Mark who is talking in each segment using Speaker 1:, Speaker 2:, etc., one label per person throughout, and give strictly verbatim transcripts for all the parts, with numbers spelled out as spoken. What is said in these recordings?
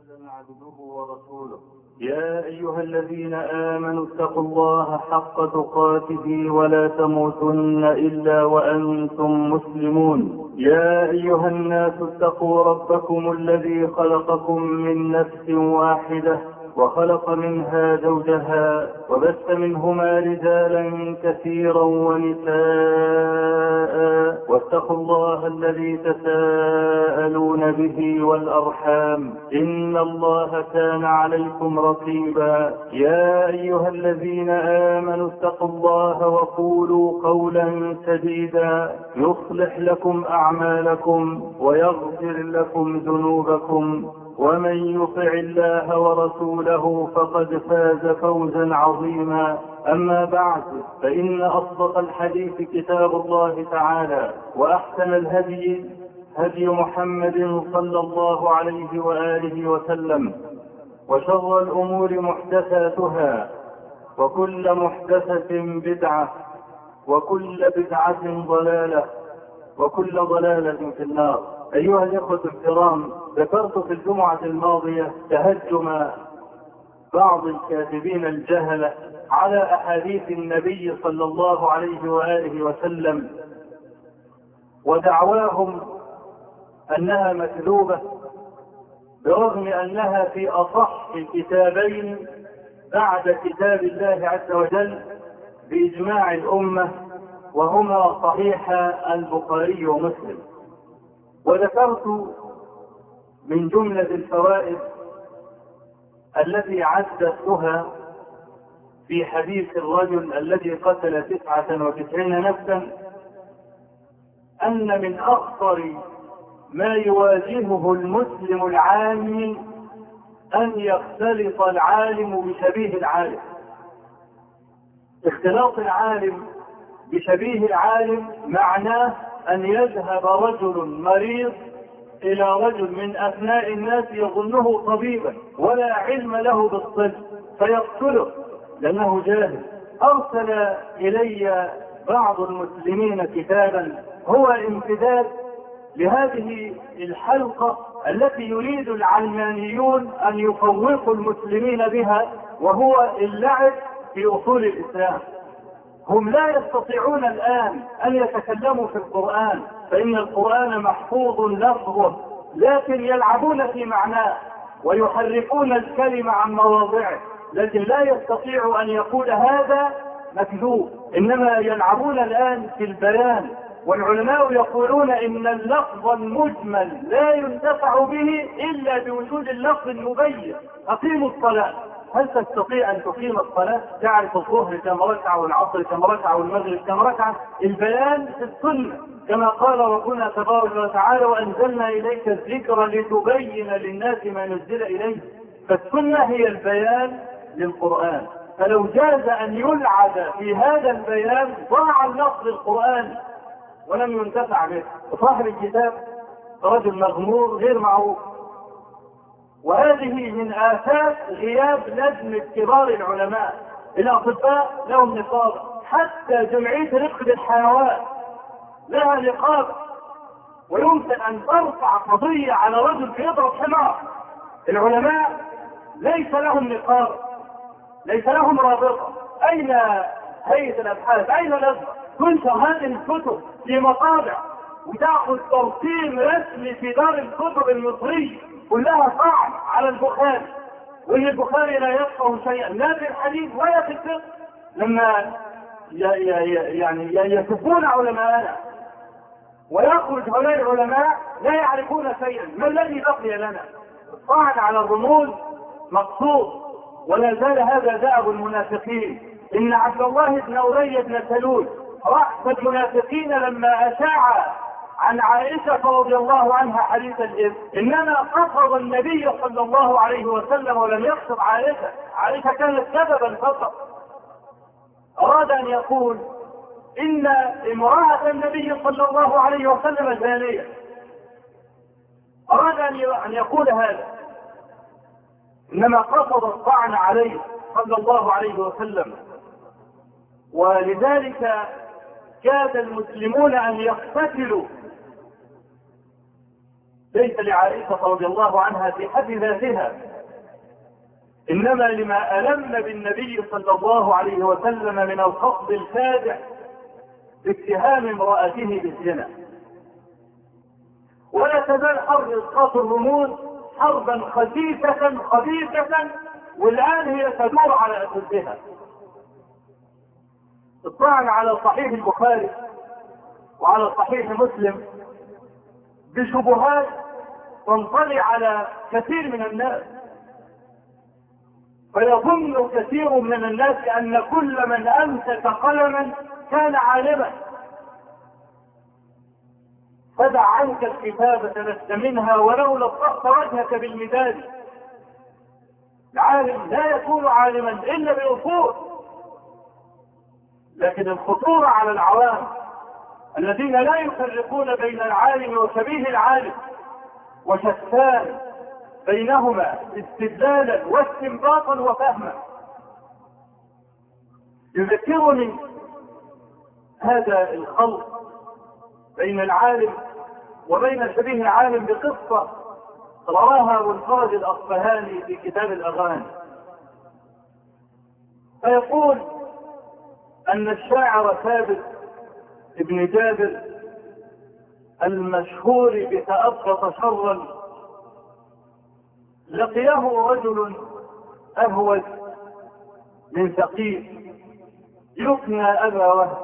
Speaker 1: محمدا عبده ورسوله. يا أيها الذين آمنوا اتقوا الله حق تقاته ولا تموتن إلا وأنتم مسلمون. يا أيها الناس اتقوا ربكم الذي خلقكم من نفس واحدة وخلق منها زوجها وبث منهما رجالا كثيرا ونساء، واتقوا الله الذي تساءلون به والأرحام إن الله كان عليكم رقيبا. يا أيها الذين آمنوا اتقوا الله وقولوا قولا سديدا يصلح لكم أعمالكم ويغفر لكم ذنوبكم، ومن يطع الله ورسوله فقد فاز فوزا عظيما. أما بعد، فإن أصدق الحديث كتاب الله تعالى، وأحسن الهدي هدي محمد صلى الله عليه وآله وسلم، وشر الأمور محدثاتها، وكل محدثة بدعة، وكل بدعة ضلالة، وكل ضلالة في النار. أيها الإخوة الكرام، ذكرت في الجمعة الماضية تهجم بعض الكاذبين الجهلة على أحاديث النبي صلى الله عليه وآله وسلم، ودعواهم أنها مكذوبة، برغم أنها في أصح الكتابين بعد كتاب الله عز وجل بإجماع الأمة، وهما صحيح البخاري ومسلم. وذكرت من جملة الفوائد التي عددتها في حديث الرجل الذي قتل تسعة وتسعين نفسا أن من أخطر ما يواجهه المسلم العامي أن يختلط العالم بشبيه العالم. اختلاط العالم بشبيه العالم معناه أن يذهب رجل مريض إلى رجل من أثناء الناس يظنه طبيبا ولا علم له بالطب فيقتله لأنه جاهل. أرسل إلي بعض المسلمين كتابا هو امتداد لهذه الحلقة التي يريد العلمانيون أن يفوقوا المسلمين بها، وهو اللعب في أصول الإسلام. هم لا يستطيعون الآن أن يتكلموا في القرآن، فإن القرآن محفوظ لفظه، لكن يلعبون في معناه ويحرفون الكلمة عن مواضعه، لكن لا يستطيع أن يقول هذا مكذوب، إنما يلعبون الآن في البيان. والعلماء يقولون إن اللفظ المجمل لا ينتفع به إلا بوجود اللفظ المبين. أقيموا الصلاة، هل تستطيع أن تقيم الصلاة؟ تعرف الظهر كم ركعة والعصر كم ركعة والمغرب كم ركعة؟ البيان في السنة، كما قال ربنا تبارك وتعالى: وأنزلنا إليك الذكر لتبين للناس ما نزل إليه. فالسنة هي البيان للقرآن، فلو جاز أن يلعب في هذا البيان ضاع اللفظ القرآن ولم ينتفع به. وصاحب الكتاب رجل مغمور غير معروف، وهذه من آفات غياب لجنة كبار العلماء. الأطباء لهم نقابة، حتى جمعية رفق الحيوان لها نقابة، ويمكن أن ترفع قضية على رجل بيضرب حمار. العلماء ليس لهم نقابة، ليس لهم رابطة. أين هيئة الأبحاث؟ أين الأزهر؟ تنشر هذه الكتب في مطابع وتأخذ ترتيب رسمي في دار الكتب المصرية، كلها صعب على البخاري، وإن البخاري لا يفقه شيئا لا في الحديث ولا في الفقه. لما يعني يسبون علماءنا ويخرج هؤلاء العلماء لا يعرفون شيئا، ما الذي بقي لنا؟ الطعن على الرموز مقصود، ولا زال هذا دأب المنافقين. إن عبد الله بن أبي بن سلول رأس المنافقين لما أشاع عن عائشة رضي الله عنها حديث الإذن، إنما قصد النبي صلى الله عليه وسلم ولم يقصد عائشة. عائشة كانت سببا فقط. أراد أن يقول إن امرأة النبي صلى الله عليه وسلم زانية، أراد أن يقول هذا، إنما قصد الطعن عليه صلى الله عليه وسلم. ولذلك كاد المسلمون أن يقتتلوا ليس لعائشة رضي الله عنها في حد ذاتها، إنما لما ألم بالنبي صلى الله عليه وسلم من القصد الخادع باتهام امرأته بالزنا. ولا تزال حرب إسقاط الرموز حربا خسيسة خبيثة، والآن هي تدور على أسدها. الطعن على صحيح البخاري وعلى صحيح مسلم بشبهات تنطلي على كثير من الناس، فيظن كثير من الناس أن كل من أمسك قلما كان عالما. فدع عنك الكتابة لست منها ولو لطخت وجهك بالمداد. العالم لا يكون عالما إلا بأصول، لكن الخطورة على العوام الذين لا يفرقون بين العالم وشبيه العالم وشتان بينهما استدلالا واستنباطا وفهما. يذكرني هذا الخلط بين العالم وبين شبيه العالم بقصة رواها ابو الفرج الاصفهاني في كتاب الاغاني، فيقول ان الشاعر ثابت ابن جابر المشهور بتأبط شرا لقيه رجل اهوج من ثقيف يكنى ابا وهب،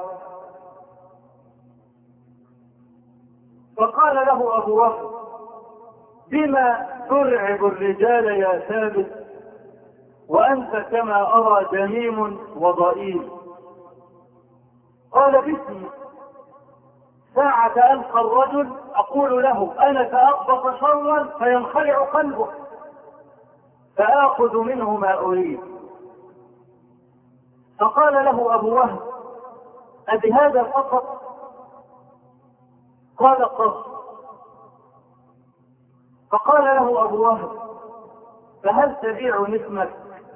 Speaker 1: فقال له ابو وهب: بما ترعب الرجال يا ثابت وانت كما ارى دميم وضئيل؟ قال: باسمي، ساعة ألقى الرجل أقول له أنا تأبط شرا فينخلع قلبه فآخذ منه ما أريد. فقال له أبو وهب: أبهذا فقط؟ قال: قص. فقال له أبو وهب: فهل تبيع اسمك؟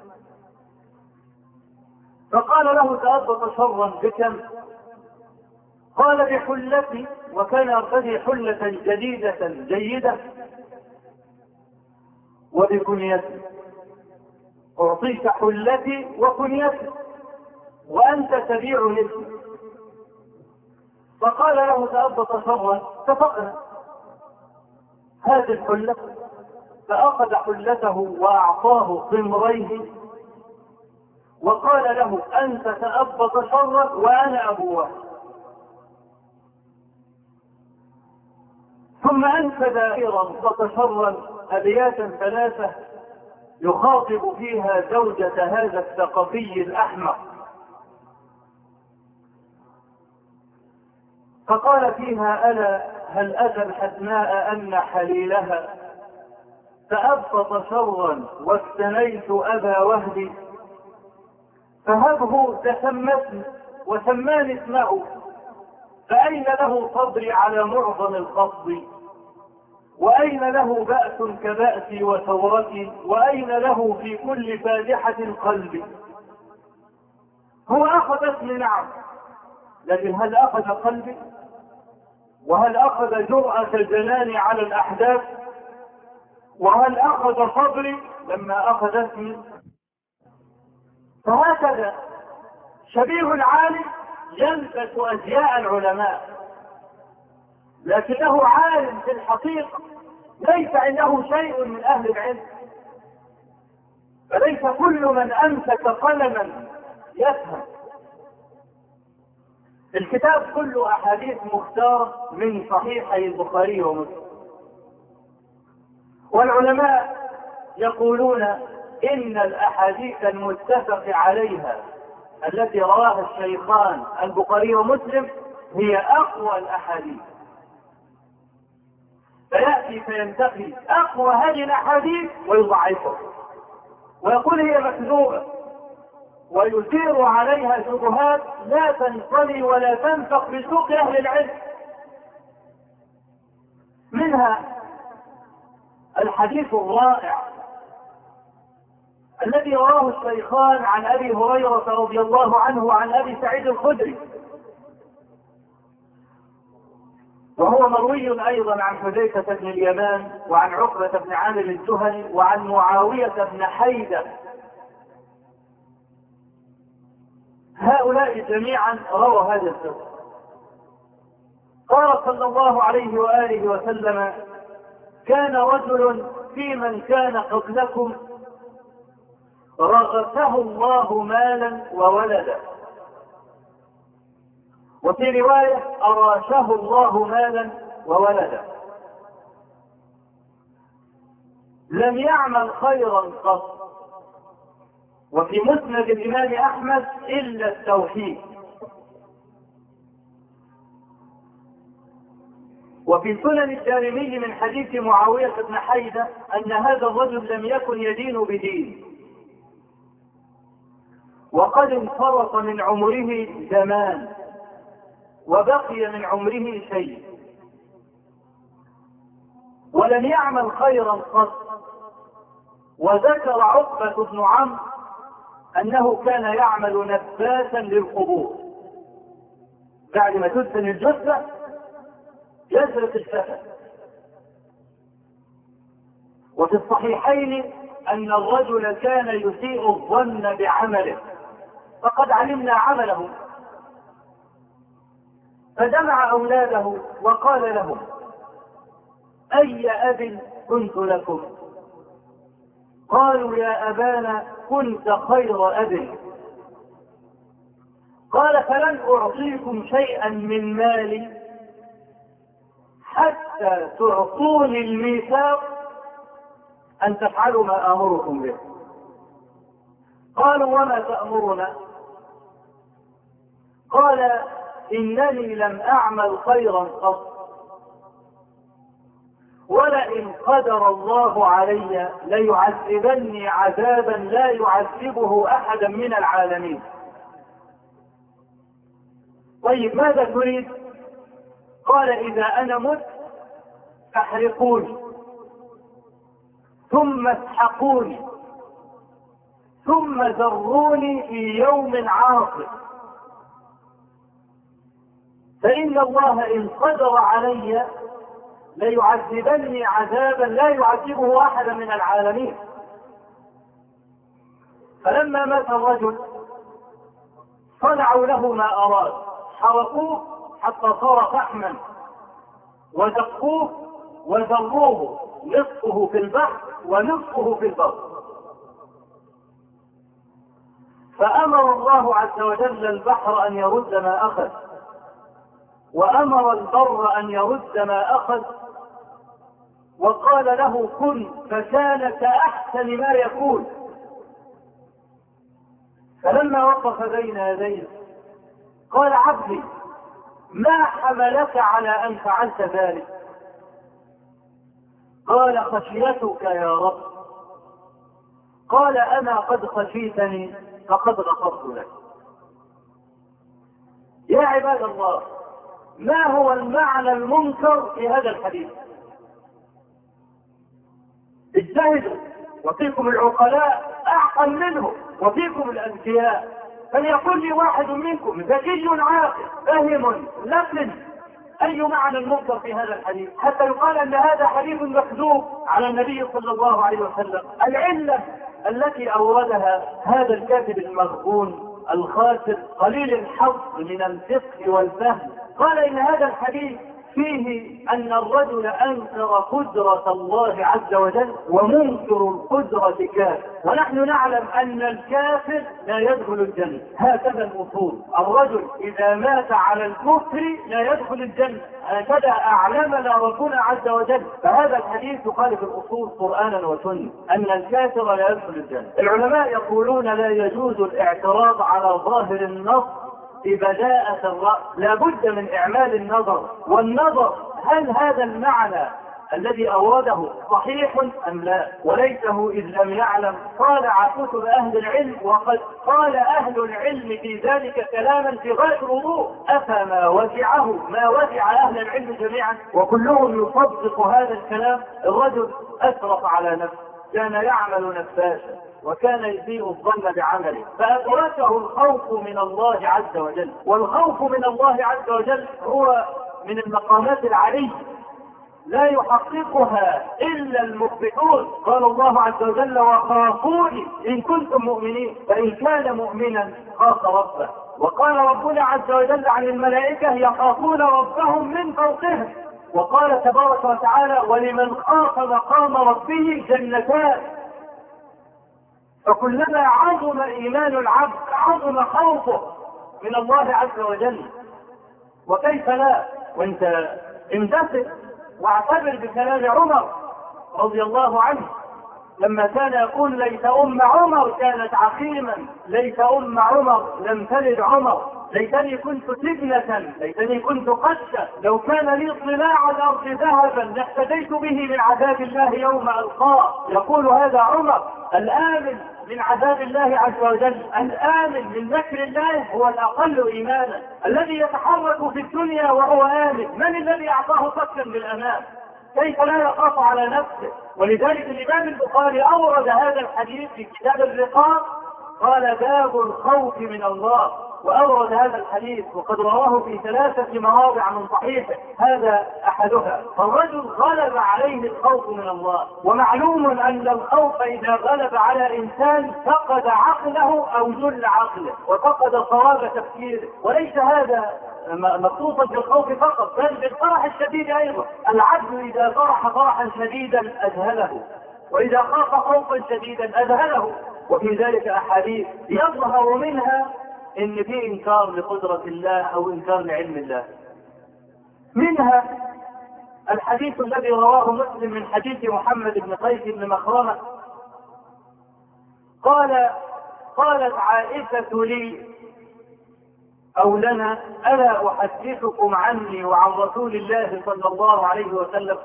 Speaker 1: فقال له: تأبط شرا بكم؟ قال: بحلتي، وكان يرتدي حلة جديدة جيدة، وبكنيتي، أعطيك حلتي وكنيتي وأنت تبيع اسمي. فقال له: تأبط شرا، اتفقنا، هذه الحلة. فأخذ حلته وأعطاه قمريه وقال له: أنت تأبط شرا وأنا أبو وهب. ثم أنفذ أخيرا فتشرا أبياتا ثلاثة يخاطب فيها زوجة هذا الثقفي الأحمق، فقال فيها: ألا هل أتى الحسناء أن حليلها تأبط شرا واستنيت أبا وهبي، فهبه تسمتني وسماني اسمه، فأين له صبري على معظم القصد، وأين له بأس كبأسي وثورتي، وأين له في كل فادحة قلبي. هو أخذ اسمي نعم، لكن هل أخذ قلبي؟ وهل أخذ جرأة الجنان على الأحداث؟ وهل أخذ صبري لما أخذ اسمي؟ فهكذا شبيه العالم يلبس أزياء العلماء، لكنه عالم في الحقيقة ليس عنده شيء من أهل العلم. فليس كل من أمسك قلما يفهم. الكتاب كله أحاديث مختارة من صحيحي البخاري ومسلم، والعلماء يقولون إن الأحاديث المتفق عليها التي رواها الشيخان البخاري ومسلم هي أقوى الأحاديث، فيأتي فينتقي أقوى هذه الأحاديث ويضعفها ويقول هي مكذوبة، ويثير عليها شبهات لا تنطلي ولا تنفق بسوق أهل العلم. منها الحديث الرائع الذي رواه الشيخان عن أبي هريرة رضي الله عنه وعن أبي سعيد الخدري، وهو مروي أيضا عن حذيفة بن اليمان وعن عقبة بن عامر الجهني وعن معاوية بن حيدة. هؤلاء جميعا رووا هذا القصة. قال صلى الله عليه وآله وسلم: كان رجل في من كان قبلكم رغته الله مالا وولدا، وفي رواية أراشه الله مالا وولدا، لم يعمل خيرا قط، وفي مسند الإمام أحمد إلا التوحيد. وفي سنن الدارمي من حديث معاوية بن حيدة أن هذا الرجل لم يكن يدين بدين، وقد انفرط من عمره زمان وبقي من عمره شيء، ولم يعمل خيرا قط. وذكر عقبة بن عمرو أنه كان يعمل نباسا للقبور، بعد ما تدفن الجثة يزرق الجسد. وفي الصحيحين أن الرجل كان يسيء الظن بعمله، فقد علمنا عمله، فجمع أولاده وقال لهم: أي أب كنت لكم؟ قالوا: يا أبانا كنت خير أب. قال: فلن أعطيكم شيئا من مالي حتى تعطوني الميثاق أن تفعلوا ما آمركم به. قالوا: وما تأمرنا؟ قال: إنني لم أعمل خيرا قط، ولئن قدر الله علي ليعذبني عذابا لا يعذبه أحدا من العالمين. طيب ماذا تريد؟ قال: إذا أنا مت فاحرقوني، ثم اسحقوني، ثم ذروني في يوم عاصف، فإن الله إن قدر علي ليعذبني عذابا لا يعذبه أحدا من العالمين. فلما مات الرجل صنعوا له ما أراد، حرقوه حتى صار فحما، ودقوه وذروه، نصفه في البحر ونصفه في البر. فأمر الله عز وجل البحر أن يرد ما أخذ، وأمر البر أن يرد ما أخذ، وقال له: كن، فكان كأحسن ما يكون. فلما وقف بين يديه قال: عبدي، ما حملك على أن فعلت ذلك؟ قال: خشيتك يا رب. قال: أنا قد خشيتني فقد غفرت لك. يا عباد الله، ما هو المعنى المنكر في هذا الحديث؟ اجتهدوا، وفيكم العقلاء أعقل منه، وفيكم الأذكياء، فليقل لي واحد منكم ذكي عاقل فاهم لكن أي معنى المنكر في هذا الحديث، حتى يقال أن هذا حديث مكذوب على النبي صلى الله عليه وسلم. العلة التي أوردها هذا الكاتب المغبون الخاسر قليل الحظ من الفقه والفهم، قال إن هذا الحديث فيه أن الرجل أنكر قدرة الله عز وجل، ومنكر القدرة كافر، ونحن نعلم أن الكافر لا يدخل الجنة. هكذا الأصول، الرجل إذا مات على الكفر لا يدخل الجنة، هكذا أعلمنا ربنا عز وجل. فهذا الحديث يخالف الأصول قرآنا وسنة، أن الكافر لا يدخل الجنة. العلماء يقولون لا يجوز الاعتراض على ظاهر النص ببداءة الرأي، لا بد من إعمال النظر، والنظر هل هذا المعنى الذي أورده صحيح أم لا، وليته إذ لم يعلم طالع كتب أهل العلم، وقد قال أهل العلم في ذلك كلاما في غاية الوضوح، أفما وسعه ما وسع أهل العلم جميعا، وكلهم يصدق هذا الكلام. الرجل أسرف على نفسه، كان يعمل نفاسا وكان يسيء الظن بعمله، فأدركه الخوف من الله عز وجل، والخوف من الله عز وجل هو من المقامات العالية لا يحققها إلا المخبتون. قال الله عز وجل وخافوني إن كنتم مؤمنين، فإن كان مؤمنا خاف ربه. وقال ربنا عز وجل عن الملائكة يخافون ربهم من فوقهم. وقال تبارك وتعالى ولمن خاف مقام ربه جنتان. فكلما عظم إيمان العبد عظم خوفه من الله عز وجل. وكيف لا، وانت امتثل واعتبر بكلام عمر رضي الله عنه لما كان يقول ليت أم عمر كانت عقيما، ليت أم عمر لم تلد عمر، ليتني كنت سجنة، ليتني كنت قشة، لو كان لي طلاع الأرض ذهبا لافتديت به من عذاب الله يوم ألقاه. يقول هذا عمر الآمن من عذاب الله عز وجل، الآمن من مكر الله هو الأقل إيمانا، الذي يتحرك في الدنيا وهو آمن. من الذي أعطاه فكا بالأمان؟ كيف لا يخاف على نفسه؟ ولذلك الإمام البخاري أورد هذا الحديث في كتاب الرقاق، قال باب الخوف من الله، وأورد هذا الحديث وقد رواه في ثلاثة مواضع من صحيحه، هذا أحدها. فالرجل غلب عليه الخوف من الله، ومعلوم أن الخوف إذا غلب على إنسان فقد عقله أو جل عقله وفقد صواب تفكيره. وليس هذا مخصوصا بالخوف فقط، بل بالفرح الشديد أيضا. العبد إذا فرح فرحا شديدا أذهله، وإذا خاف خوفا شديدا أذهله. وفي ذلك أحاديث يظهر منها إن في إنكار لقدرة الله أو إنكار لعلم الله. منها الحديث الذي رواه مسلم من حديث محمد بن قيس بن مخرمة قال قالت عائشة لي أو لنا ألا أحدثكم عني وعن رسول الله صلى الله عليه وسلم؟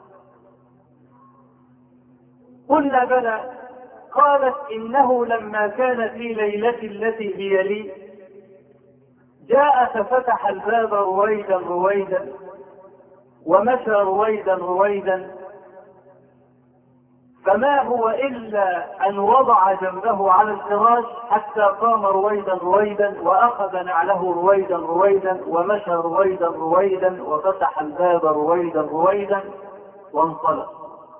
Speaker 1: قلنا بلى. قالت إنه لما كان في ليلة التي هي لي جاء ففتح الباب رويدا رويدا ومشى رويدا رويدا، فما هو إلا أن وضع جنبه على الفراش حتى قام رويدا رويدا وأخذ نعله رويدا رويدا ومشى رويدا رويدا وفتح الباب رويدا رويدا وانطلق.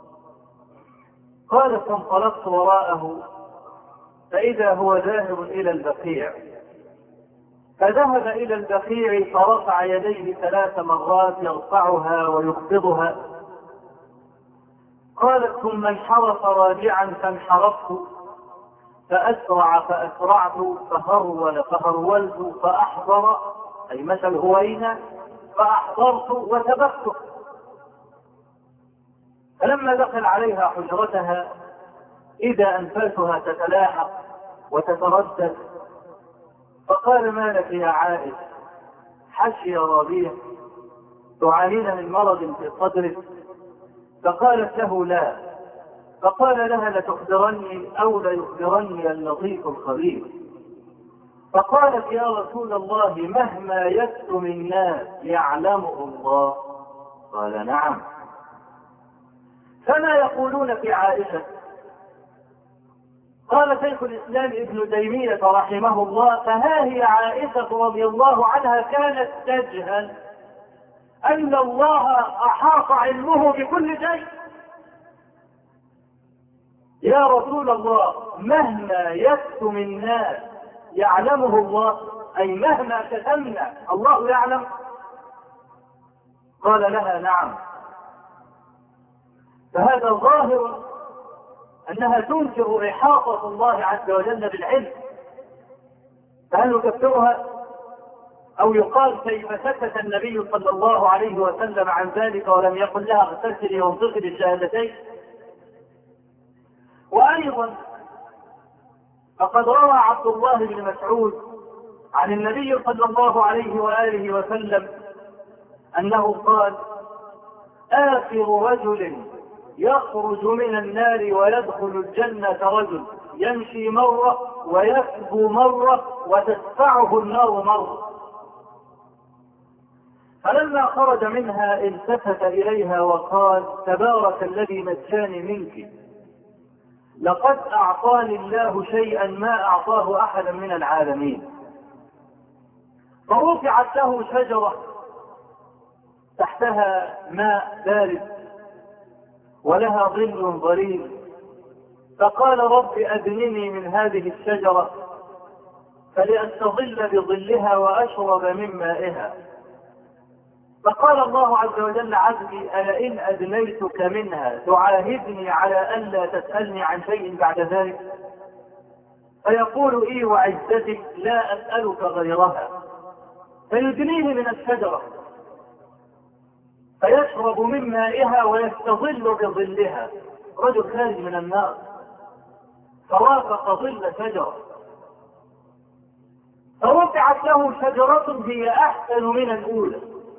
Speaker 1: قال فانطلقت وراءه فإذا هو ذاهب إلى البقيع، فذهب إلى البقيع فرفع يديه ثلاث مرات يرفعها ويخفضها. قالت ثم انحرف راجعا فانحرفت، فأسرع فأسرعت، فهرول فهرولت، فأحضر أي مشى الهوينة، فأحضرت وسبقت. فلما دخل عليها حجرتها إذا أنفاسها تتلاحق وتتردد، فقال ما لك يا عائشة؟ حشي ربيع تعانين من مرض في صدرك؟ فقالت له لا. فقال لها لتخبرني أو ليخبرني اللطيف الخبير. فقالت يا رسول الله مهما يكتم الناس يعلمه الله؟ قال نعم. فما يقولون في عائشة؟ قال شيخ الإسلام ابن تيمية رحمه الله فها هي عائشة رضي الله عنها كانت تجهل أن الله أحاط علمه بكل شيء. يا رسول الله مهما يكتم الناس يعلمه الله، أي مهما كتمنا الله يعلم؟ قال لها نعم. فهذا ظاهر أنها تنكر إحاطة الله عز وجل بالعلم. فهل نكفرها؟ أو يقال كيف سكت النبي صلى الله عليه وسلم عن ذلك ولم يقل لها اغتسلي وانطقي بالشهادتين؟ وأيضا فقد روى عبد الله بن مسعود عن النبي صلى الله عليه وآله وسلم أنه قال آخر رجل يخرج من النار ويدخل الجنة رجل يمشي مرة ويكبو مرة وتدفعه النار مرة. فلما خرج منها التفت إليها وقال تبارك الذي نجاني منك، لقد أعطاني الله شيئا ما أعطاه أحدا من العالمين. فرفعت له شجرة تحتها ماء بارد ولها ظل ظليل، فقال رب أدنني من هذه الشجرة فلأستظل بظلها وأشرب من مائها. فقال الله عز وجل عبدي ألئن أدنيتك منها تعاهدني على ألا تسألني عن شيء بعد ذلك؟ فيقول إي وعزتك لا أسألك غيرها، فيدنيه من الشجرة فيشرب من مائها ويستظل بظلها. رجل خارج من النار فرافق ظل شجرة، فرفعت له شجرة هي أحسن من الأولى،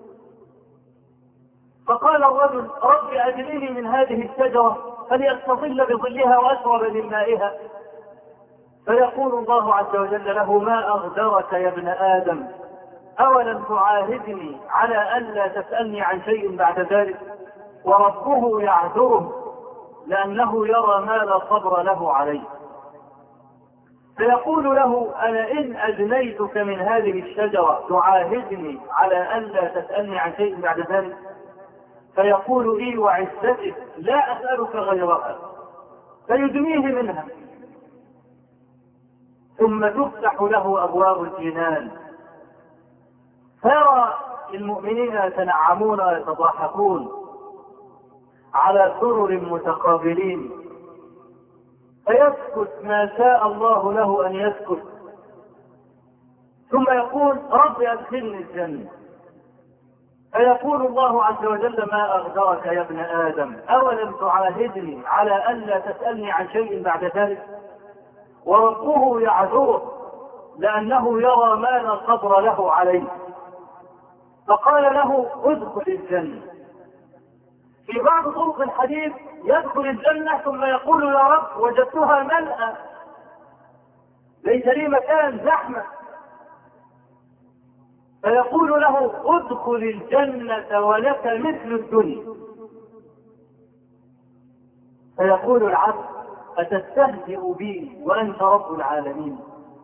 Speaker 1: فقال الرجل رب أدنني من هذه الشجرة فليستظل بظلها وأشرب من مائها. فيقول الله عز وجل له ما أغدرك يا ابن آدم، أولم تعاهدني على ألا تسألني عن شيء بعد ذلك؟ وربه يعذره لأنه يرى ما لا صبر له عليه. فيقول له ألئن أدنيتك من هذه الشجرة تعاهدني على ألا تسألني عن شيء بعد ذلك؟ فيقول إي وعزتك لا أسألك غيرها، فيدنيه منها، ثم تفتح له أبواب الجنان فيرى المؤمنين يتنعمون ويتضاحكون على سرر متقابلين، فيسكت ما شاء الله له أن يسكت، ثم يقول رب أدخلني الجنة. فيقول الله عز وجل ما أغدرك يا ابن آدم، أولم تعاهدني على ألا تسألني عن شيء بعد ذلك؟ وربه يعذره لأنه يرى ما لا صبر له عليه. فقال له ادخل الجنة. في بعض طرق الحديث يدخل الجنة ثم يقول يا رب وجدتها ملأى ليس لي مكان، زحمة. فيقول له ادخل الجنة ولك مثل الدنيا. فيقول العبد أتستهزئ بي وأنت رب العالمين؟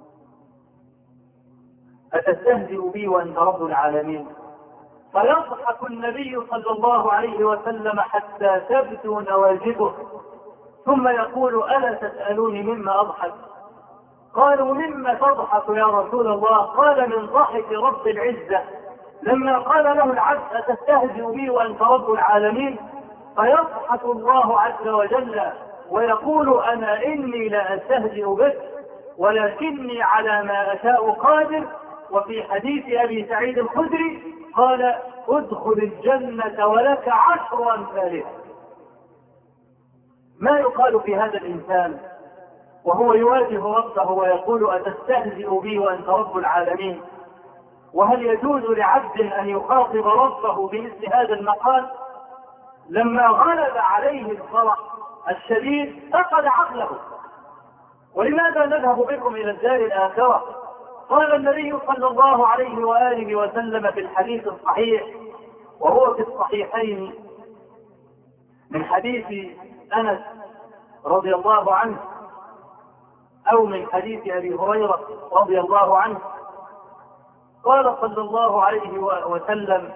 Speaker 1: أتستهزئ بي وأنت رب العالمين؟ فيضحك النبي صلى الله عليه وسلم حتى تبدو نواجذه، ثم يقول ألا تسألوني مما أضحك؟ قالوا مما تضحك يا رسول الله؟ قال من ضحك رب العزة لما قال له العبد أتستهزئ بي وأنت رب العالمين؟ فيضحك الله عز وجل ويقول أنا إني لا أستهزئ بك ولكني على ما أشاء قادر. وفي حديث أبي سعيد الخدري قال ادخل الجنة ولك عشر أمثالها. ما يقال في هذا الإنسان وهو يواجه ربه ويقول أتستهزئ بي وأنت رب العالمين؟ وهل يجوز لعبد أن يخاطب ربه بمثل هذا المقال؟ لما غلب عليه الفرح الشديد فقد عقله. ولماذا نذهب بكم إلى الدار الآخرة؟ قال النبي صلى الله عليه وآله وسلم في الحديث الصحيح وهو في الصحيحين من حديث أنس رضي الله عنه أو من حديث أبي هريرة رضي الله عنه، قال صلى الله عليه وسلم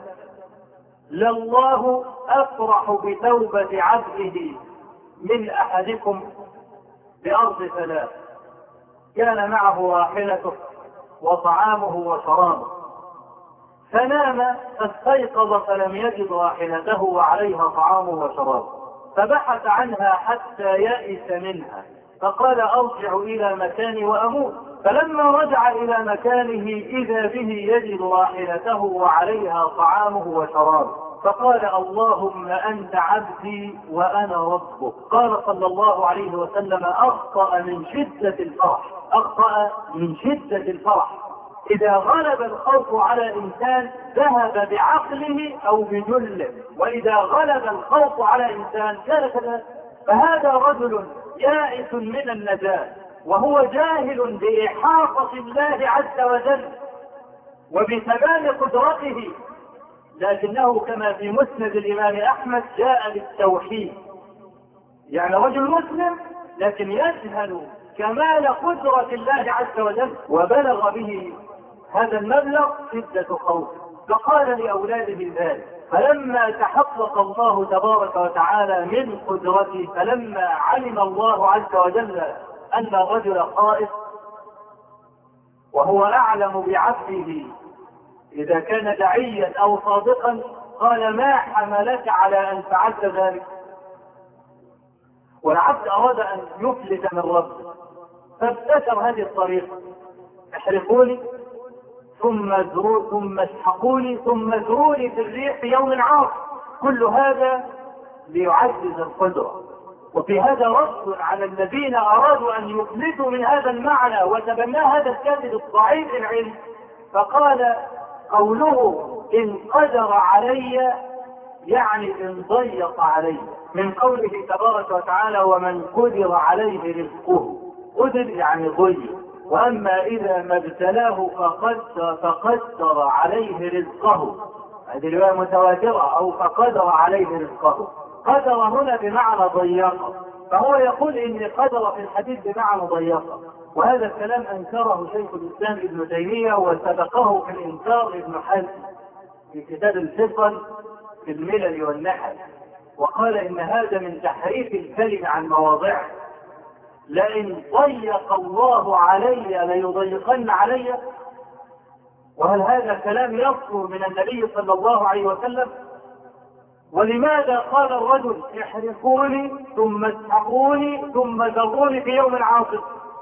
Speaker 1: لله أفرح بتوبة عبده من أحدكم بأرض ثلاث كان معه راحلته وطعامه وشرابه، فنام فاستيقظ فلم يجد راحلته وعليها طعامه وشرابه، فبحث عنها حتى يئس منها، فقال أرجع إلى مكاني وأموت. فلما رجع إلى مكانه إذا به يجد راحلته وعليها طعامه وشرابه، فقال اللهم أنت عبدي وأنا ربك. قال صلى الله عليه وسلم أخطأ من شدة الفرح، أخطأ من شدة الفرح. إذا غلب الخوف على إنسان ذهب بعقله أو بجله، وإذا غلب الخوف على إنسان كان كذلك. فهذا رجل يائس من النجاة وهو جاهل بإحاطة الله عز وجل وبتمام قدرته، لكنه كما في مسند الإمام أحمد جاء بالتوحيد، يعني رجل مسلم لكن يجهل كمال قدرة الله عز وجل، وبلغ به هذا المبلغ شدة خوف، فقال لأولاده ذلك، فلما تحقق الله تبارك وتعالى من قدرته، فلما علم الله عز وجل أن الرجل خائف وهو أعلم بعبده إذا كان دعيا أو صادقا، قال ما حملك على أن فعلت ذلك؟ والعبد أراد أن يفلت من ربه فابتكر هذه الطريقة: احرقوني ثم ازروا ثم اسحقوني ثم ازروني في الريح في يوم عاصف. كل هذا ليعزز القدرة. وفي هذا رد على الذين أرادوا أن يفلتوا من هذا المعنى وتبنى هذا الكاتب الضعيف العلم، فقال قوله إن قدر علي يعني إن ضيق علي، من قوله تبارك وتعالى ومن قدر عليه رزقه. قدر يعني ضيق، وأما إذا ما ابتلاه فقدر, فقدر عليه رزقه، هذه رواية متواترة، أو فقدر عليه رزقه. قدر هنا بمعنى ضيق، فهو يقول إن قدر في الحديث بمعنى ضيق. وهذا الكلام أنكره شيخ الإسلام ابن تيمية، وسبقه في الإنكار ابن حزم في كتاب الفصل في الملل والنحل، وقال إن هذا من تحريف الكلم عن مواضعه. لئن ضيق الله علي ليضيقن علي. وهل هذا كلام يصدر من النبي صلى الله عليه وسلم؟ ولماذا قال الرجل احرقوني ثم اسحقوني ثم ذروني في يوم عاصف؟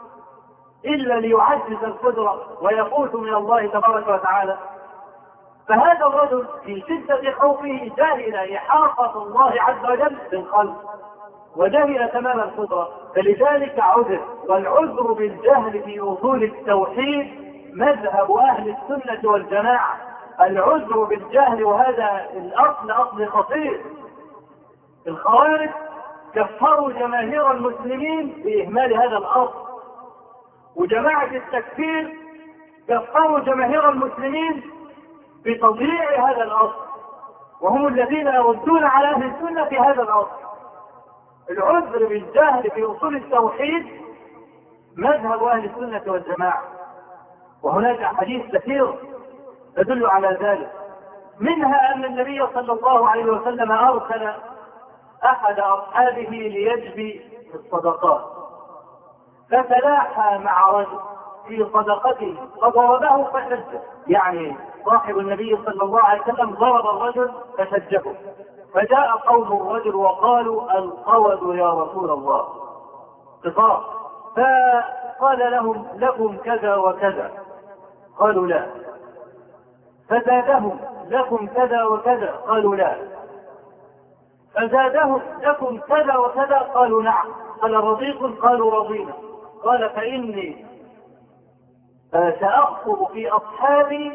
Speaker 1: إلا ليعزز القدرة ويفوت من الله تبارك وتعالى. فهذا الرجل في شدة خوفه جاهل إحاطة الله عز وجل بالخلق، وجهل تمام القدرة، فلذلك عذر. والعذر بالجهل في أصول التوحيد مذهب أهل السنة والجماعة. العذر بالجهل، وهذا الأصل أصل خطير. الخوارج كفروا جماهير المسلمين بإهمال هذا الأصل، وجماعة التكفير كفروا جماهير المسلمين بتضييع هذا الأصل، وهم الذين يردون على أهل السنة في هذا الأصل. العذر بالجهل في أصول التوحيد مذهب أهل السنة والجماعة، وهناك حديث كثير تدل على ذلك. منها أن النبي صلى الله عليه وسلم أرسل أحد أصحابه ليجبي الصدقات، فتلاحى مع رجل في صدقته فضربه فشجه، يعني صاحب النبي صلى الله عليه وسلم ضرب الرجل فشجه. فجاء قوم الرجل وقالوا القود يا رسول الله، قصاص. فقال لهم لكم كذا وكذا، قالوا لا. فزادهم لكم كذا وكذا، قالوا لا. فزادهم لكم كذا وكذا، قالوا نعم. قال رضيتم؟ قالوا رضينا. قال فإني سأخطب في أصحابي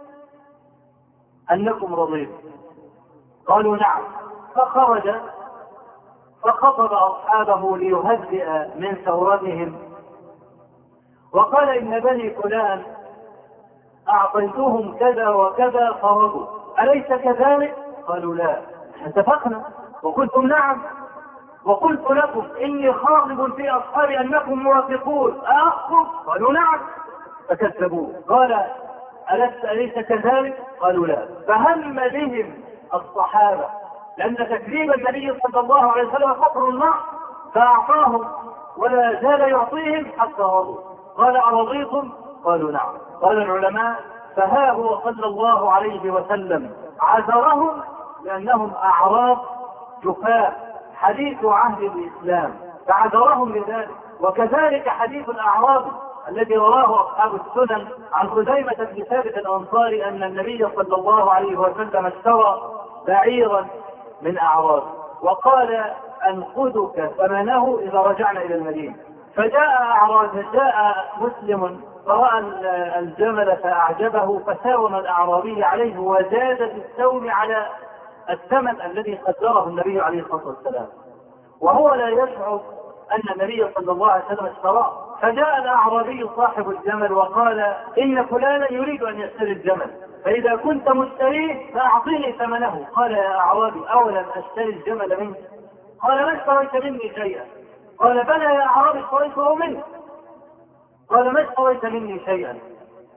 Speaker 1: أنكم رضيتم، قالوا نعم. فخرج فخطب أصحابه ليهدئ من ثورتهم، وقال إن بني فلان أعطيتهم كذا وكذا فرضوا، أليس كذلك؟ قالوا لا. اتفقنا وقلتم نعم، وقلت لكم إني خاطب في أصحابي أنكم موافقون، أخطب؟ قالوا نعم. فكذبوه. قال ألست أليس كذلك؟ قالوا لا. فهم بهم الصحابة، لأن تكذيب النبي صلى الله عليه وسلم فقر النار، فأعطاهم ولا زال يعطيهم حتى رضوا. قال أرضيتم؟ قالوا نعم. قال العلماء فها هو صلى الله عليه وسلم عذرهم لأنهم أعراب جفاة حديث عهد الإسلام، فعذرهم لذلك. وكذلك حديث الأعراب الذي رواه أصحاب السنن عن خزيمة بن ثابت الأنصاري أن النبي صلى الله عليه وسلم اشترى بعيرا من أعراب وقال أنقذك ثمنه إذا رجعنا إلى المدينة. فجاء أعراب جاء مسلم فرأى الجمل فأعجبه فساوم الأعرابي عليه وزاد في السوم على الثمن الذي قدره النبي عليه الصلاة والسلام، وهو لا يشعر أن النبي صلى الله عليه وسلم اشتراه. فجاء الأعرابي صاحب الجمل وقال إن فلانا يريد أن يشتري الجمل، فإذا كنت مشتريه فأعطيني ثمنه. قال يا أعرابي أولم أشتري الجمل منك؟ قال ما اشتريت مني شيئا. قال بلى يا أعرابي اشتريته منك. قال ما اشتريت مني شيئا.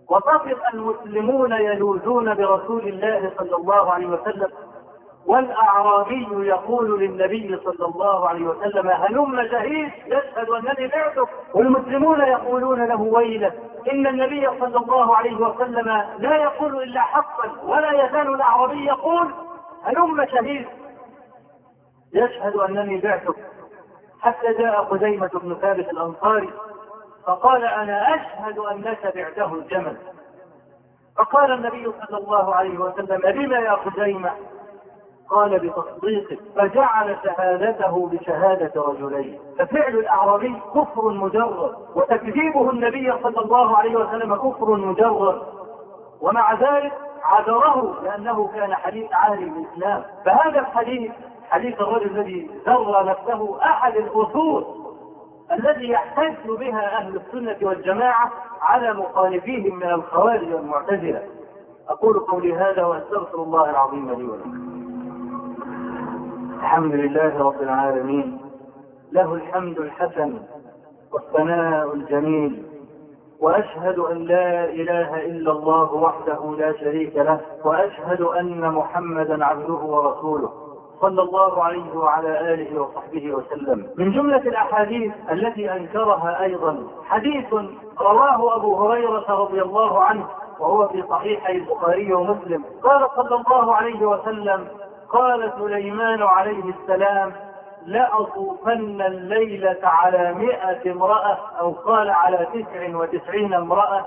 Speaker 1: وطفق المسلمون يلوذون برسول الله صلى الله عليه وسلم، والأعرابي يقول للنبي صلى الله عليه وسلم: هلم شهيد يشهد أنني بعتك. والمسلمون يقولون له: ويلك، إن النبي صلى الله عليه وسلم لا يقول إلا حقا، ولا يزال الأعرابي يقول: هلم شهيد يشهد أنني بعتك. حتى جاء خزيمة بن ثابت الأنصاري فقال: أنا أشهد أنك بعته الجمل. فقال النبي صلى الله عليه وسلم: بما يا خزيمة؟ قال: بتصديقه. فجعل شهادته بشهادة رجلين. ففعل الأعرابي كفر مجرد، وتكذيبه النبي صلى الله عليه وسلم كفر مجرد، ومع ذلك عذره لأنه كان حديث عهد الإسلام. فهذا الحديث، حديث الرجل الذي ذر نفسه، أحد الأصول الذي يحتج بها أهل السنة والجماعة على مخالفيهم من الخوارج والمعتزلة. أقول قولي هذا وأستغفر الله العظيم لي ولكم. الحمد لله رب العالمين، له الحمد الحسن والثناء الجميل، وأشهد أن لا إله إلا الله وحده لا شريك له، وأشهد أن محمدا عبده ورسوله صلى الله عليه وعلى آله وصحبه وسلم. من جملة الأحاديث التي أنكرها أيضا حديث رواه أبو هريرة رضي الله عنه وهو في صحيح البخاري ومسلم، قال صلى الله عليه وسلم: قال سليمان عليه السلام: لأطوفن الليلة على مئة امرأة، أو قال على تسع وتسعين امرأة،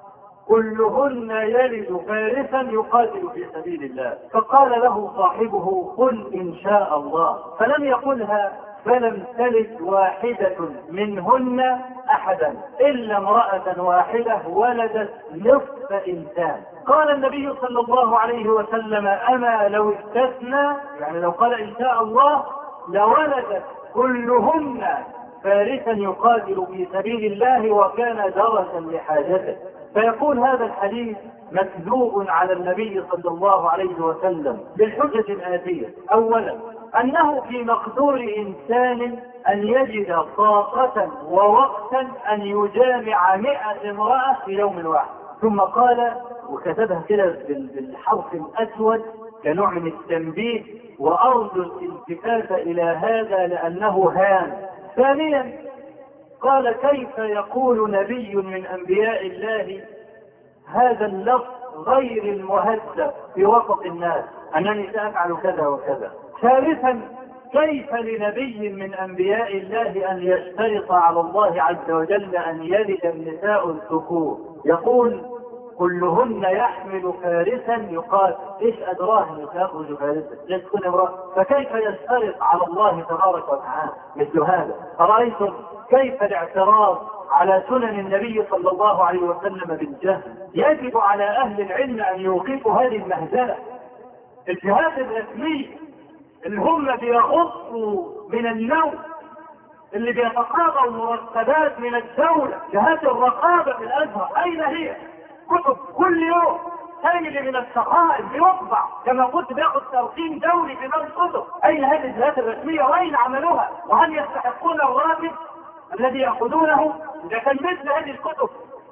Speaker 1: كلهن يلد فارسا يقاتل في سبيل الله. فقال له صاحبه: قل إن شاء الله. فلم يقلها، فلم تلد واحدة منهن أحدا إلا امرأة واحدة ولدت نصف إنسان. قال النبي صلى الله عليه وسلم: أما لو استثنى، يعني لو قال إن شاء الله، لولدت كلهن فارسا يقاتل في سبيل الله وكان درسا لحاجته. فيكون هذا الحديث مكذوب على النبي صلى الله عليه وسلم بالحجة الآتية: أولا، أنه في مقدور إنسان أن يجد طاقة ووقتا أن يجامع مئة امرأة في يوم واحد. ثم قال، وكتبها كده بالحرف الأسود كنوع من التنبيه، وأرجو الالتفات إلى هذا لأنه هام. ثانيا، قال: كيف يقول نبي من أنبياء الله هذا اللفظ غير المهذب في وسط الناس، أنني سأفعل كذا وكذا. ثالثا، كيف لنبي من أنبياء الله أن يشترط على الله عز وجل أن يلد النساء الذكور؟ يقول: كلهن يحمل فارسا يقاتل. ايش ادراه انه سيخرج فارسا؟ ليش تكون امراه؟ فكيف يشترط على الله تبارك وتعالى مثل هذا؟ ارايتم كيف الاعتراض على سنن النبي صلى الله عليه وسلم بالجهل؟ يجب على اهل العلم ان يوقفوا هذه المهزله. الجهات الرسميه اللي هم بيغصوا من النوم، اللي بيتقاضوا المرتبات من الدوله، جهات الرقابه في الازهر، اين هي؟ كتب كل يوم تجري من الصحائف بيطبع، كما قلت بياخذ ترقيم دولي في باب الكتب. اين هذه الجهات الرسميه واين عملوها؟ وهل يستحقون الراتب الذي ياخذونه؟ اذا كان مثل هذه الكتب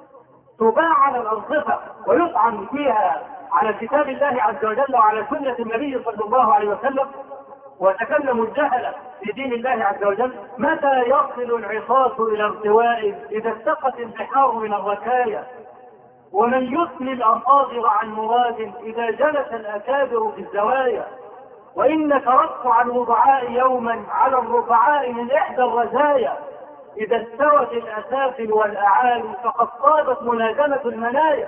Speaker 1: تباع على الارصفه ويطعن فيها على كتاب الله عز وجل وعلى سنه النبي صلى الله عليه وسلم، وتكلم الجهله في دين الله عز وجل، متى يصل العصاص الى ارتوائه؟ اذا استقت البحار من الركايا، ومن يثني الأصاغر عن مراد إذا جلس الأكابر في الزوايا، وإن ترفع الوضعاء يوما على الرفعاء من إحدى الرزايا، إذا استوت الأسافل والأعالي فقد طابت مناجمة المنايا.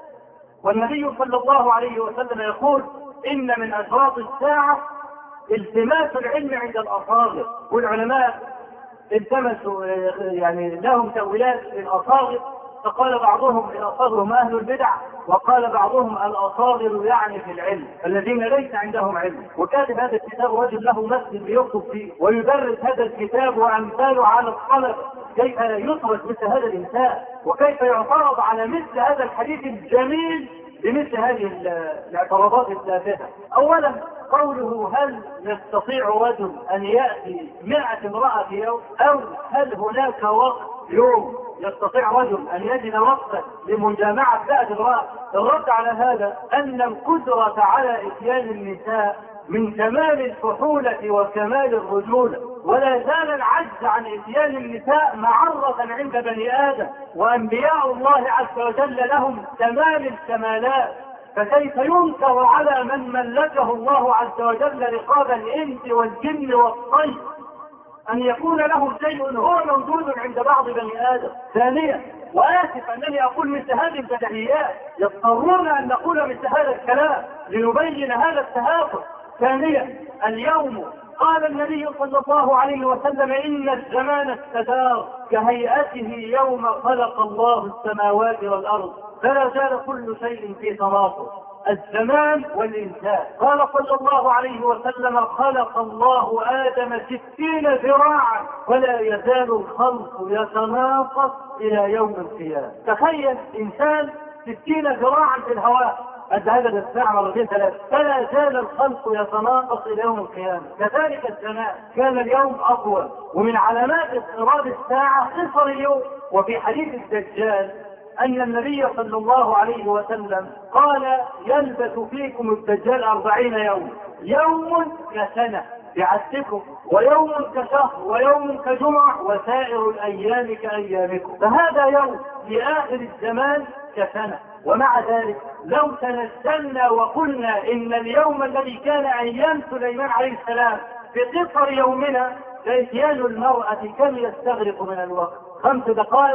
Speaker 1: والنبي صلى الله عليه وسلم يقول: إن من أشراط الساعة التماس العلم عند الأصاغر. والعلماء التمسوا يعني لهم تأويلات للأصاغر، فقال بعضهم الأصاغر هم أهل البدع، وقال بعضهم الأصاغر يعني في العلم الذين ليس عندهم علم. وكاتب هذا الكتاب رجل له مسجد يكتب فيه ويدرس هذا الكتاب وأمثاله على الطلبة، كيف يترك مثل هذا الإنسان، وكيف يعترض على مثل هذا الحديث الجميل بمثل هذه الاعتراضات التافهة. أولا، قوله هل يستطيع رجل أن يأتي مئة امرأة في يوم، أو هل هناك وقت يوم يستطيع رجل أن يجد وقتا لمجامعة ذات امرأة. الرد على هذا أن القدرة على إتيان النساء من كمال الفحولة وكمال الرجولة، ولا زال العجز عن إتيان النساء معرة عند بني آدم، وأنبياء الله عز وجل لهم كمال الكمالات، فكيف ينكر على من ملكه الله عز وجل رقاب الإنس والجن والطير أن يكون له شيء هو موجود عند بعض بني آدم؟ ثانيا، وآسف أنني أقول مثل هذه البديهيات، يضطرون أن نقول مثل هذا الكلام لنبين هذا التهافت. ثانيا، اليوم قال النبي صلى الله عليه وسلم إن الزمان استدار كهيئته يوم خلق الله السماوات والأرض، فلا زال كل شيء في تناقض، الزمان والإنسان. قال صلى الله عليه وسلم خلق الله آدم ستين ذراعا ولا يزال الخلق يتناقص إلى يوم القيامة. تخيل إنسان ستين ذراعا في الهواء، قد هذا الساعة مرتين ثلاثة، فلا زال الخلق يتناقص إلى يوم القيامة. كذلك الزمان، كان اليوم أطول، ومن علامات اقتراب الساعة قصر اليوم. وفي حديث الدجال أن النبي صلى الله عليه وسلم قال يلبث فيكم الدجال أربعين يوم، يوم كسنة بعدكم، ويوم كشهر، ويوم كجمعة، وسائر الأيام كأيامكم. فهذا يوم في آخر الزمان كسنة. ومع ذلك لو تنزلنا وقلنا إن اليوم الذي كان أيام سليمان عليه السلام في قصر يومنا، لإتيان المرأة كم يستغرق من الوقت؟ خمس دقائق،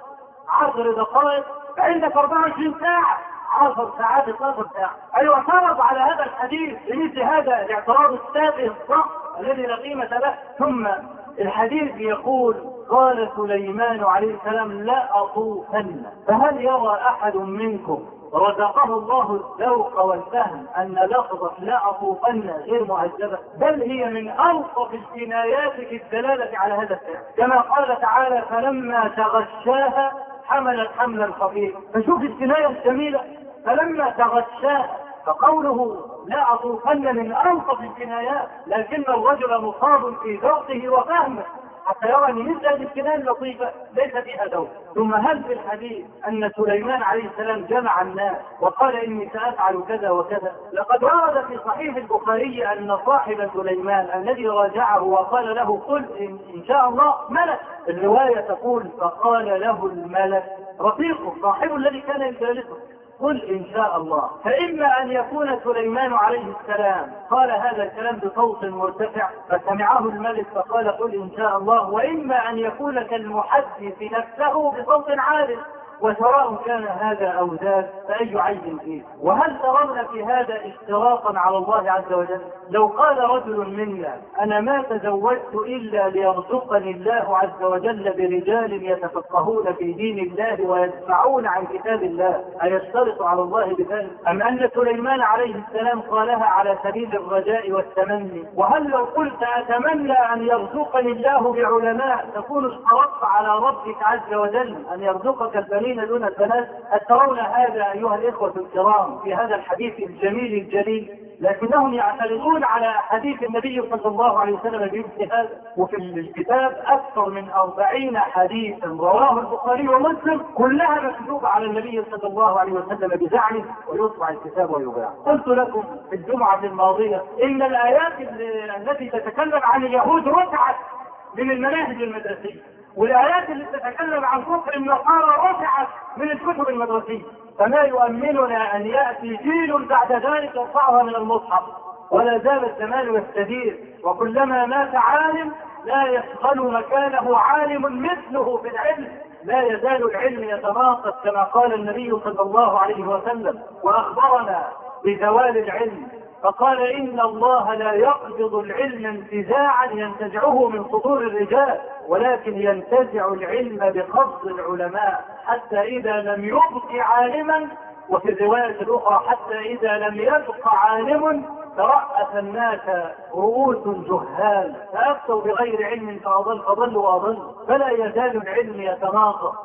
Speaker 1: عشر دقائق، فعندك أربعة وعشرين ساعة، عشر ساعات، اثناشر ساعة. أيوة، اعترض على هذا الحديث بمثل هذا الاعتراض التافه الضخم الذي لا قيمة له. ثم الحديث يقول قال سليمان عليه السلام لا أطوفن، فهل يرى أحد منكم رزقه الله الذوق والفهم أن لفظة لا أطوفن غير مهذبة، بل هي من ألطف الكنايات في الدلالة على هذا الفعل، كما قال تعالى فلما تغشاها حملت حملا خفيفا. فشوف الكناية الجميلة، فلما تغشاها، فقوله لا أطوفن من ألطف الكنايات، لكن الرجل مصاب في ذوقه وفهمه حتى يرى ان مثل هذه الكناية اللطيفة ليس فيها ذوق. ثم هل في الحديث ان سليمان عليه السلام جمع الناس وقال اني سافعل كذا وكذا؟ لقد ورد في صحيح البخاري ان صاحب سليمان الذي راجعه وقال له قل ان, إن شاء الله ملك، الرواية تقول فقال له الملك رفيقه صاحبه الذي كان يجالسه قل إن شاء الله. فإما أن يكون سليمان عليه السلام قال هذا الكلام بصوت مرتفع فسمعه الملك فقال قل إن شاء الله، وإما أن يكون كالمحدث نفسه بصوت عالٍ، وسواء كان هذا أو ذاك فأي عيب فيه. وهل ترون في هذا اشتراطا على الله عز وجل؟ لو قال رجل منا أنا ما تزوجت إلا ليرزقني الله عز وجل برجال يتفقهون في دين الله ويدفعون عن كتاب الله، أيشترط على الله بذلك؟ أم أن سليمان عليه السلام قالها على سبيل الرجاء والتمني؟ وهل لو قلت أتمنى أن يرزقني الله بعلماء تكون اشترطت على ربك عز وجل أن يرزقك البنين دون البنات؟ ترون هذا أيها الإخوة الكرام في هذا الحديث الجميل الجليل، لكنهم يعترضون على حديث النبي صلى الله عليه وسلم بمثل هذا. وفي الكتاب أكثر من أربعين حديثا رواه البخاري ومسلم كلها مكتوبة على النبي صلى الله عليه وسلم بزعمه، ويطبع الكتاب ويباع. قلت لكم في الجمعة الماضية إن الآيات التي تتكلم عن اليهود رفعت من المناهج المدرسية، والآيات التي تتكلم عن كفر النصارى رفعت من الكتب المدرسية، فما يؤمننا أن يأتي جيل بعد ذلك يرفعها من المصحف. ولا زال الزمان يستدير، وكلما مات عالم لا يشغل مكانه عالم مثله في العلم، لا يزال العلم يتناقص كما قال النبي صلى الله عليه وسلم وأخبرنا بزوال العلم، فقال إن الله لا يقبض العلم انتزاعا ينتزعه من صدور الرجال، ولكن ينتزع العلم بقبض العلماء حتى إذا لم يبق عالما، وفي الرواية الأخرى حتى إذا لم يبق عالم ترأس الناس رؤوس جهال فأفتوا بغير علم فأضل فضل وأضل. فلا يزال العلم يتناقص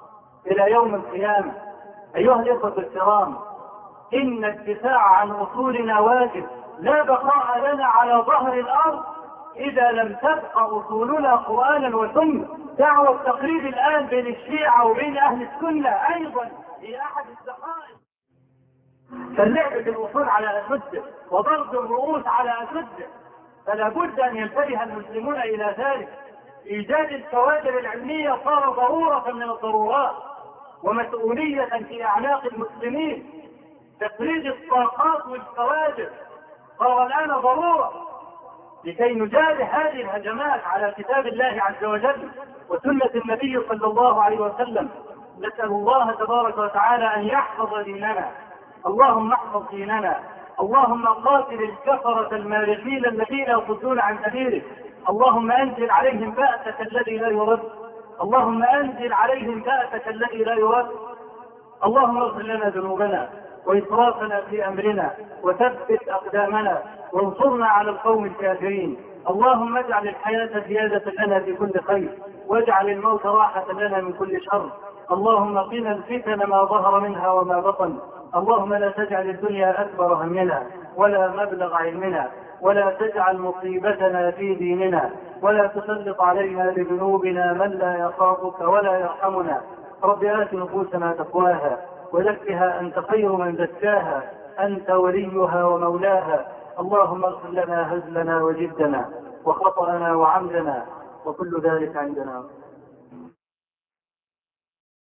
Speaker 1: إلى يوم القيامة. أيها الإخوة الكرام، إن الدفاع عن أصولنا واجب، لا بقاء لنا على ظهر الأرض إذا لم تبقى أصولنا قرآنا وسنة. دعوة التقريب الآن بين الشيعة وبين أهل السنة أيضا هي أحد الدقائق. فاللعب بالوصول على أسده وضرب الرؤوس على أسده، فلا بد أن ينتبه المسلمون إلى ذلك. إيجاد الكوادر العلمية صار ضرورة من الضرورات ومسؤولية في أعناق المسلمين. تفريغ الطاقات والكوادر صار الآن ضرورة لكي نجابه هذه الهجمات على كتاب الله عز وجل وسنة النبي صلى الله عليه وسلم. نسأل الله تبارك وتعالى أن يحفظ ديننا. اللهم احفظ ديننا. اللهم قاتل الكفرة المارقين الذين يصدون عن سبيلك. اللهم أنزل عليهم بأسك الذي لا يرد. اللهم أنزل عليهم بأسك الذي لا يرد. اللهم اغفر لنا ذنوبنا وإسرافنا في أمرنا وثبت أقدامنا وانصرنا على القوم الكافرين. اللهم اجعل الحياة زيادة لنا في كل خير واجعل الموت راحة لنا من كل شر. اللهم قنا الفتن ما ظهر منها وما بطن. اللهم لا تجعل الدنيا أكبر همنا ولا مبلغ علمنا ولا تجعل مصيبتنا في ديننا ولا تسلط علينا بذنوبنا من لا يخافك ولا يرحمنا. رب آت نفوسنا تقواها وزكها أنت خير من زكاها أنت وليها ومولاها. اللهم اغفر لنا هزلنا وجدنا وخطأنا وعمدنا وكل ذلك عندنا.